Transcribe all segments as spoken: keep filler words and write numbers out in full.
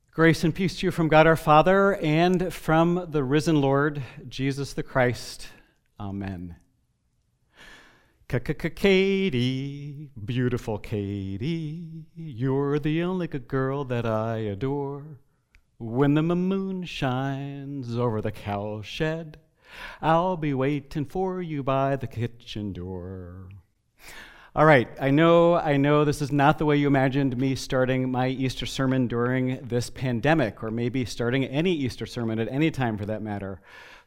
Grace and peace to you from God our Father and from the risen Lord, Jesus the Christ. Amen. Katie, beautiful Katie, you're the only good girl that I adore. When the moon shines over the cowshed, I'll be waiting for you by the kitchen door. All right, I know, I know this is not the way you imagined me starting my Easter sermon during this pandemic, or maybe starting any Easter sermon at any time for that matter.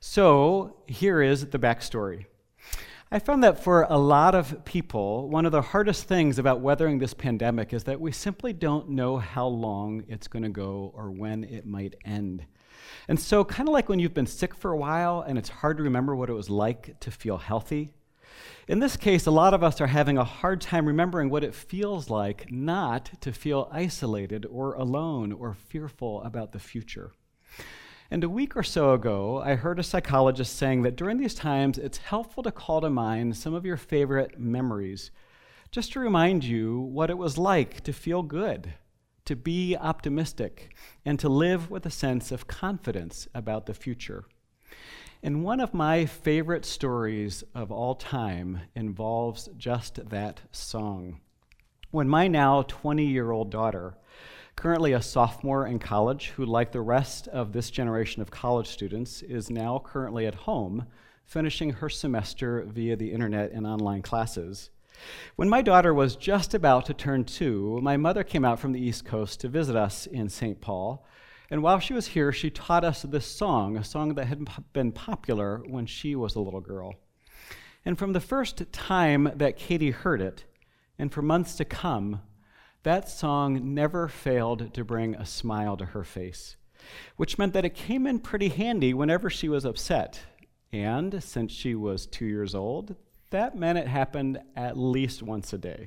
So here is the backstory. I found that for a lot of people, one of the hardest things about weathering this pandemic is that we simply don't know how long it's going to go or when it might end. And so kind of like when you've been sick for a while and it's hard to remember what it was like to feel healthy, in this case, a lot of us are having a hard time remembering what it feels like not to feel isolated or alone or fearful about the future. And a week or so ago, I heard a psychologist saying that during these times, it's helpful to call to mind some of your favorite memories, just to remind you what it was like to feel good, to be optimistic, and to live with a sense of confidence about the future. And one of my favorite stories of all time involves just that song. When my now twenty-year-old daughter, currently a sophomore in college, who like the rest of this generation of college students, is now currently at home, finishing her semester via the internet and online classes. When my daughter was just about to turn two, my mother came out from the East Coast to visit us in Saint Paul. And while she was here, she taught us this song, a song that had been popular when she was a little girl. And from the first time that Katie heard it, and for months to come, that song never failed to bring a smile to her face, which meant that it came in pretty handy whenever she was upset. And since she was two years old, that meant it happened at least once a day.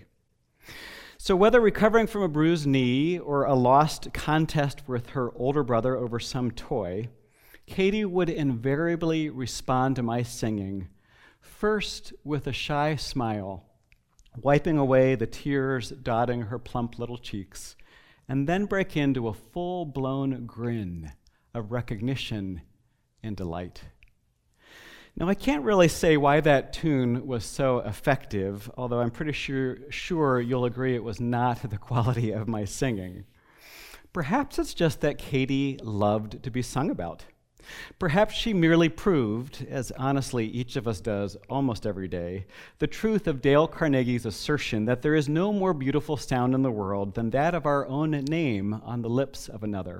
So whether recovering from a bruised knee or a lost contest with her older brother over some toy, Katie would invariably respond to my singing, first with a shy smile, wiping away the tears dotting her plump little cheeks, and then break into a full-blown grin of recognition and delight. Now, I can't really say why that tune was so effective, although I'm pretty sure, sure you'll agree it was not the quality of my singing. Perhaps it's just that Katie loved to be sung about. Perhaps she merely proved, as honestly each of us does almost every day, the truth of Dale Carnegie's assertion that there is no more beautiful sound in the world than that of our own name on the lips of another.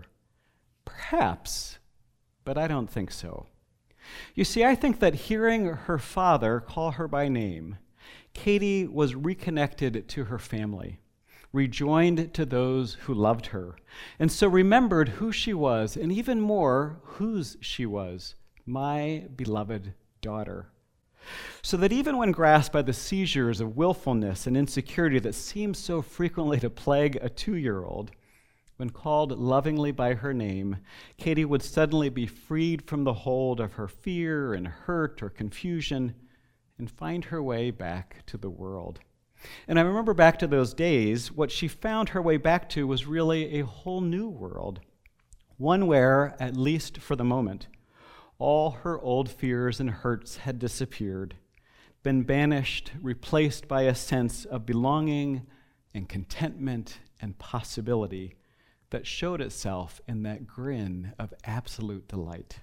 Perhaps, but I don't think so. You see, I think that hearing her father call her by name, Katie was reconnected to her family, rejoined to those who loved her, and so remembered who she was, and even more, whose she was, my beloved daughter. So that even when grasped by the seizures of willfulness and insecurity that seem so frequently to plague a two-year-old, when called lovingly by her name, Katie would suddenly be freed from the hold of her fear and hurt or confusion and find her way back to the world. And I remember back to those days, what she found her way back to was really a whole new world, one where, at least for the moment, all her old fears and hurts had disappeared, been banished, replaced by a sense of belonging and contentment and possibility that showed itself in that grin of absolute delight.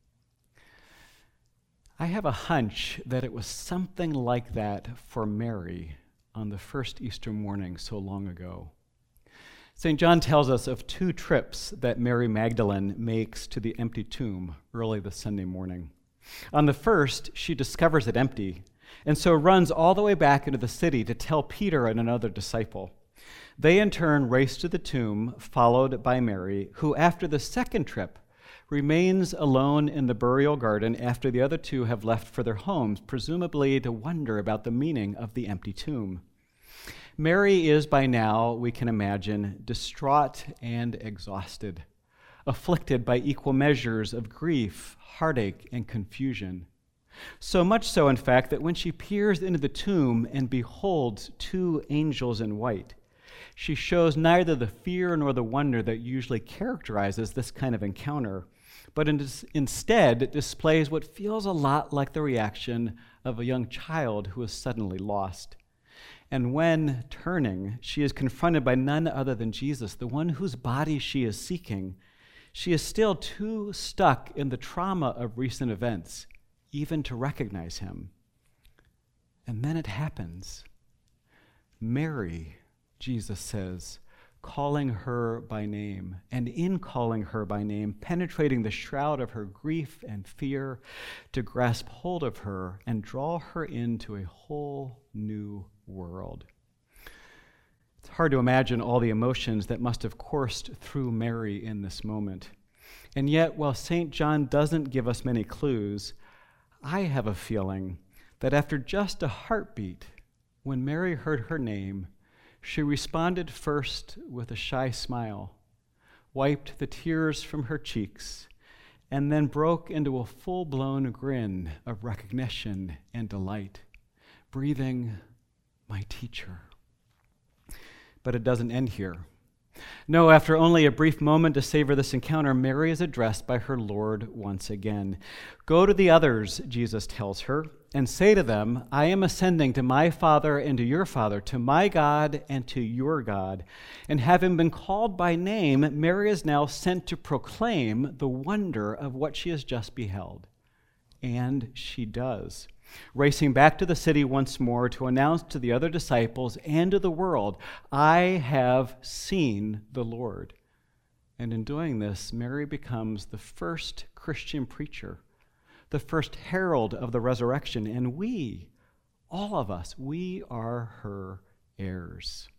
I have a hunch that it was something like that for Mary on the first Easter morning so long ago. Saint John tells us of two trips that Mary Magdalene makes to the empty tomb early the Sunday morning. On the first, she discovers it empty, and so runs all the way back into the city to tell Peter and another disciple. They in turn race to the tomb, followed by Mary, who after the second trip remains alone in the burial garden after the other two have left for their homes, presumably to wonder about the meaning of the empty tomb. Mary is by now, we can imagine, distraught and exhausted, afflicted by equal measures of grief, heartache, and confusion. So much so, in fact, that when she peers into the tomb and beholds two angels in white, she shows neither the fear nor the wonder that usually characterizes this kind of encounter, but in, instead it displays what feels a lot like the reaction of a young child who is suddenly lost. And when, turning, she is confronted by none other than Jesus, the one whose body she is seeking, she is still too stuck in the trauma of recent events even to recognize him. And then it happens. Mary, Jesus says, calling her by name, and in calling her by name, penetrating the shroud of her grief and fear to grasp hold of her and draw her into a whole new world. It's hard to imagine all the emotions that must have coursed through Mary in this moment. And yet, while Saint John doesn't give us many clues, I have a feeling that after just a heartbeat, when Mary heard her name, she responded first with a shy smile, wiped the tears from her cheeks, and then broke into a full-blown grin of recognition and delight, breathing, "My teacher." But it doesn't end here. No, after only a brief moment to savor this encounter, Mary is addressed by her Lord once again. "Go to the others," Jesus tells her, "and say to them, I am ascending to my Father and to your Father, to my God and to your God." And having been called by name, Mary is now sent to proclaim the wonder of what she has just beheld. And she does, racing back to the city once more to announce to the other disciples and to the world, "I have seen the Lord." And in doing this, Mary becomes the first Christian preacher, the first herald of the resurrection, and we, all of us, we are her heirs.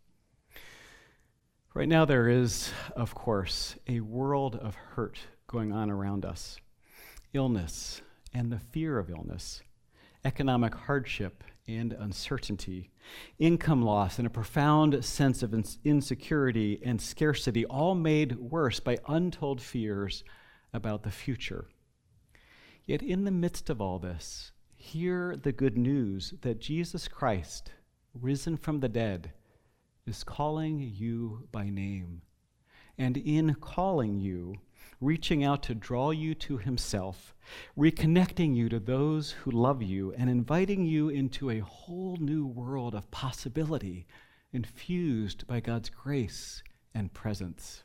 Right now there is, of course, a world of hurt going on around us. Illness and the fear of illness, economic hardship and uncertainty, income loss and a profound sense of insecurity and scarcity, all made worse by untold fears about the future. Yet in the midst of all this, hear the good news that Jesus Christ, risen from the dead, is calling you by name. And in calling you, reaching out to draw you to himself, reconnecting you to those who love you, and inviting you into a whole new world of possibility infused by God's grace and presence.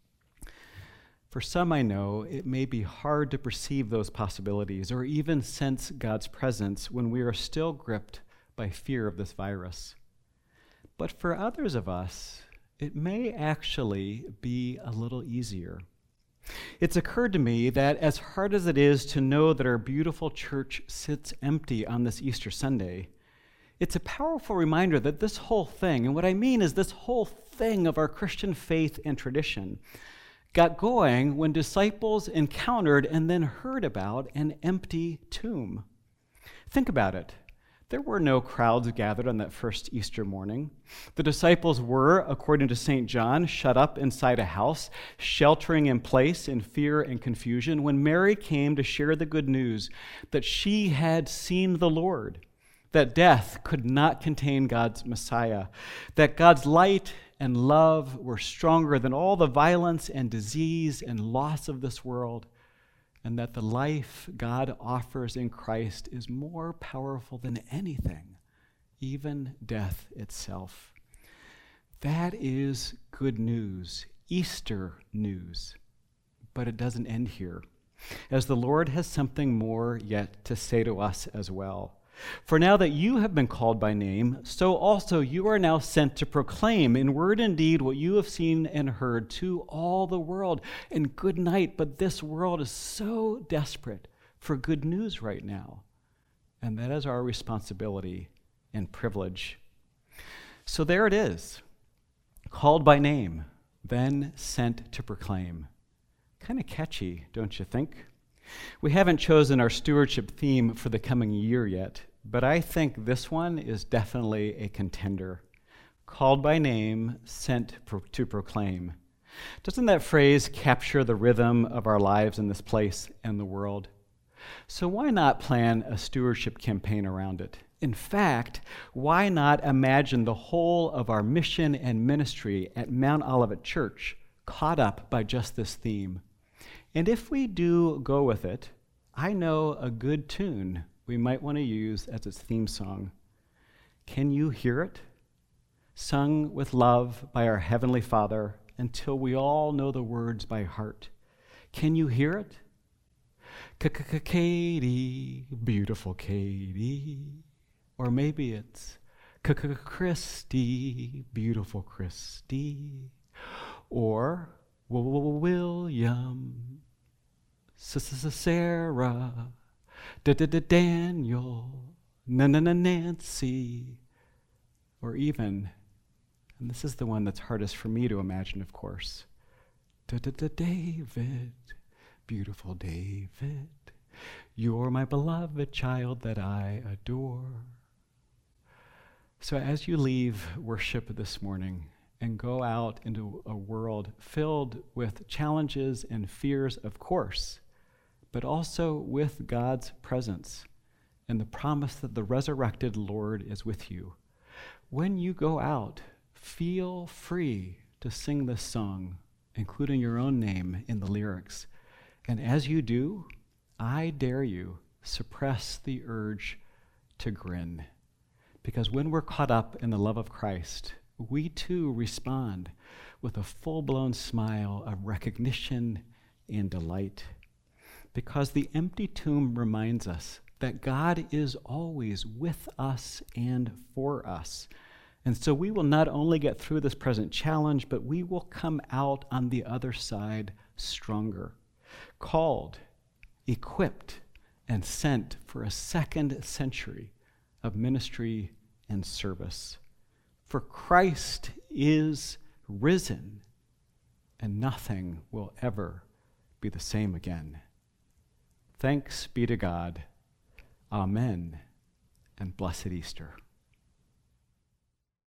For some I know, it may be hard to perceive those possibilities or even sense God's presence when we are still gripped by fear of this virus. But for others of us, it may actually be a little easier. It's occurred to me that as hard as it is to know that our beautiful church sits empty on this Easter Sunday, it's a powerful reminder that this whole thing, and what I mean is this whole thing of our Christian faith and tradition, got going when disciples encountered and then heard about an empty tomb. Think about it. There were no crowds gathered on that first Easter morning. The disciples were, according to Saint John, shut up inside a house, sheltering in place in fear and confusion, when Mary came to share the good news that she had seen the Lord, that death could not contain God's Messiah, that God's light and love were stronger than all the violence and disease and loss of this world, and that the life God offers in Christ is more powerful than anything, even death itself. That is good news, Easter news. But it doesn't end here, as the Lord has something more yet to say to us as well. For now that you have been called by name, so also you are now sent to proclaim in word and deed what you have seen and heard to all the world. And good night, but this world is so desperate for good news right now. And that is our responsibility and privilege. So there it is, called by name, then sent to proclaim. Kind of catchy, don't you think? We haven't chosen our stewardship theme for the coming year yet, but I think this one is definitely a contender. Called by name, sent pro- to proclaim. Doesn't that phrase capture the rhythm of our lives in this place and the world? So why not plan a stewardship campaign around it? In fact, why not imagine the whole of our mission and ministry at Mount Olivet Church caught up by just this theme? And if we do go with it, I know a good tune we might want to use as its theme song. Can you hear it? Sung with love by our Heavenly Father until we all know the words by heart. Can you hear it? Katie, beautiful Katie. Or maybe it's Christy, beautiful Christy. Or William, Sarah, Daniel, Nancy. Or even, and this is the one that's hardest for me to imagine, of course, David, beautiful David, you're my beloved child that I adore. So as you leave worship this morning and go out into a world filled with challenges and fears, of course, but also with God's presence and the promise that the resurrected Lord is with you, when you go out, feel free to sing this song, including your own name in the lyrics. And as you do, I dare you, suppress the urge to grin. Because when we're caught up in the love of Christ, we too respond with a full-blown smile of recognition and delight. Because the empty tomb reminds us that God is always with us and for us. And so we will not only get through this present challenge, but we will come out on the other side stronger, called, equipped, and sent for a second century of ministry and service. For Christ is risen, and nothing will ever be the same again. Thanks be to God. Amen, and blessed Easter.